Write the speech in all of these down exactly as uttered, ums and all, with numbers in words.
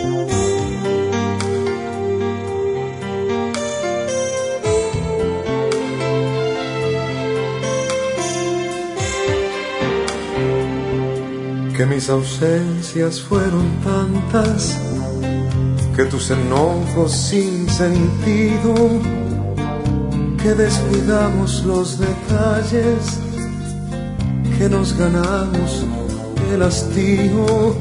Que mis ausencias fueron tantas, que tus enojos sin sentido, que descuidamos los detalles, que nos ganamos el hastío.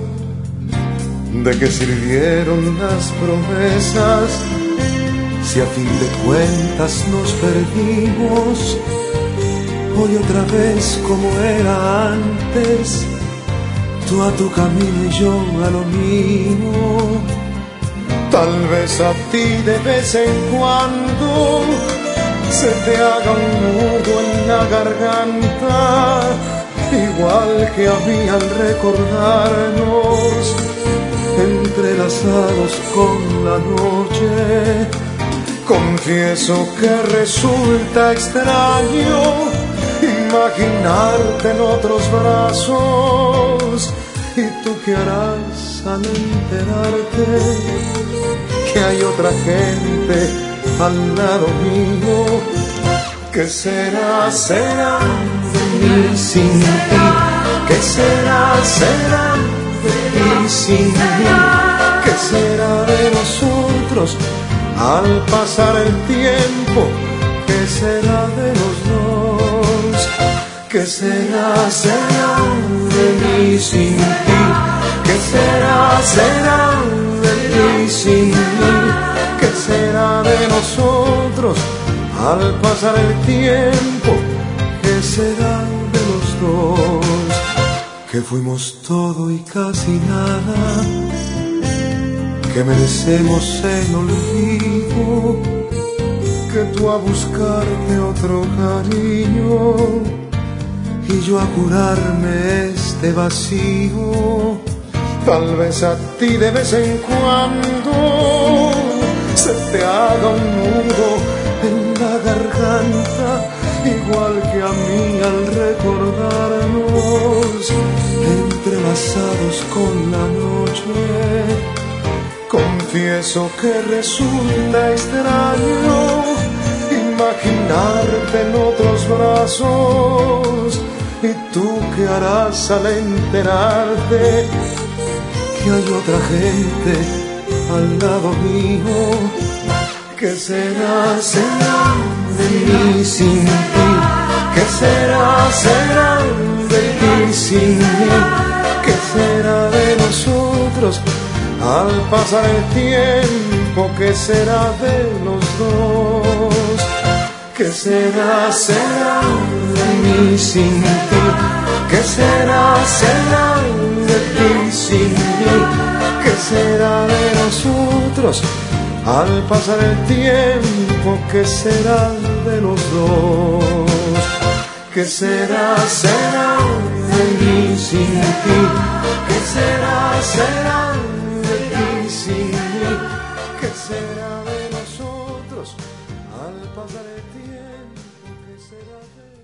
¿De qué sirvieron las promesas si a fin de cuentas nos perdimos? Hoy otra vez como era antes, tú a tu camino y yo a lo mío. Tal vez a ti de vez en cuando se te haga un nudo en la garganta, igual que a mí al recordarnos entrelazados con la noche. Confieso que resulta extraño imaginarte en otros brazos. ¿Y tú qué harás al enterarte que hay otra gente al lado mío? ¿Qué será, será de mí sin ti? ¿Qué será, será de ti sin mí? ¿Qué será de nosotros al pasar el tiempo? ¿Qué será de los dos? ¿Qué será, será de mí sin ti? ¿Qué será, será de ti sin mí? ¿Qué será de nosotros al pasar el tiempo? ¿Qué será de los dos? Que fuimos todo y casi nada, que merecemos el olvido, que tú a buscarte otro cariño y yo a curarme este vacío. Tal vez a ti de vez en cuando se te haga un nudo en la garganta, igual que a mí al recordarnos entrelazados con la noche. Confieso que resulta extraño imaginarte en otros brazos. ¿Y tú qué harás al enterarte que hay otra gente al lado mío? ¿Qué será, será de mí sin ti? ¿Qué será, será de ti sin mí? ¿Qué será de nosotros al pasar el tiempo? ¿Qué será de los dos? ¿Qué será, será de mí sin ti? ¿Qué será, será de ti sin mí? ¿Qué será de nosotros al pasar el tiempo? ¿Qué será de los dos? ¿Qué será, será de mí sin ti? ¿Qué será, será de ti sin mí? ¿Qué será de nosotros al pasar el tiempo? ¿Qué será de